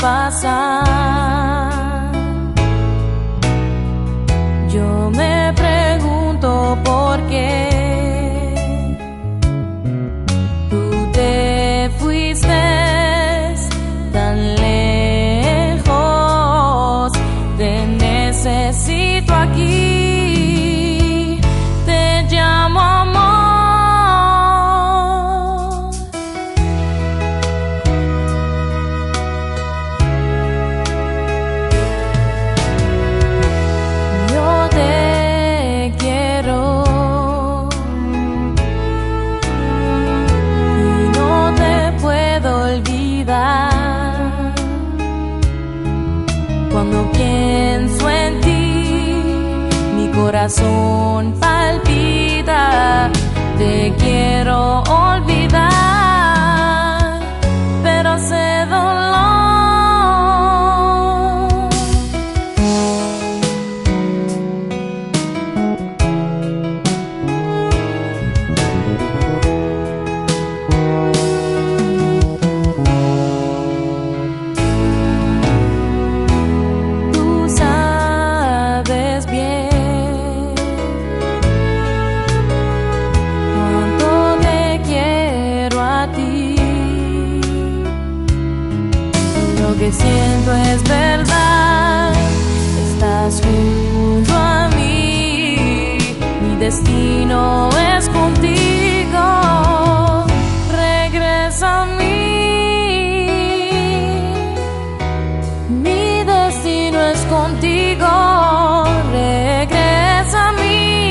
pasar. Yo me pregunto por qué tú te fuiste tan lejos. Te necesito aquí, te llamo amor. Yo te quiero y no te puedo olvidar. Cuando pienso en ti, mi corazón palpita. Te quiero olvidar, pero hace dolor. Tú sabes bien cuánto te quiero a ti. Lo que siento es verdad, estás junto a mí. Mi destino es contigo. Regresa a mí. Mi destino es contigo. Regresa a mí.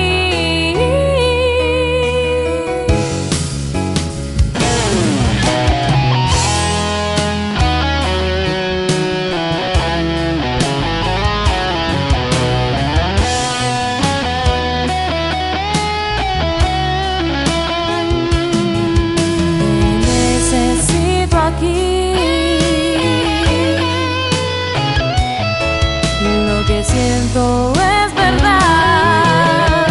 Necesito aquí. Lo que siento es verdad.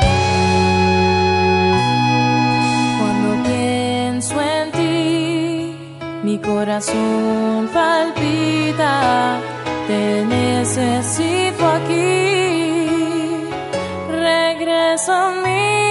Cuando pienso en ti, mi corazón palpita. Te necesito aquí. Regresa a mí.